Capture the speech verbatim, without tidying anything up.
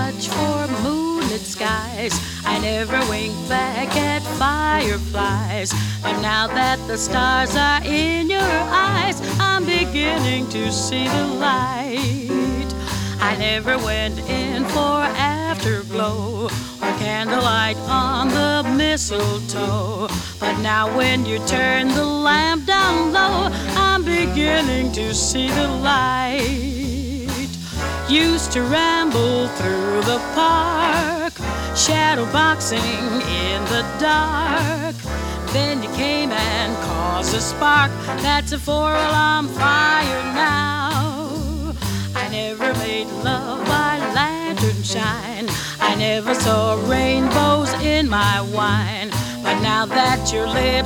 much for moonlit skies. I never winked back at fireflies. But now that the stars are in your eyes, I'm beginning to see the light. I never went in for afterglow or candlelight on the mistletoe. But now when you turn the lamp down low, I'm beginning to see the light. Used to ramble through the park, shadow boxing in the dark. Then you came and caused a spark. That's a four-alarm fire now. I never made love by lantern shine. I never saw rainbows in my wine. But now that your lips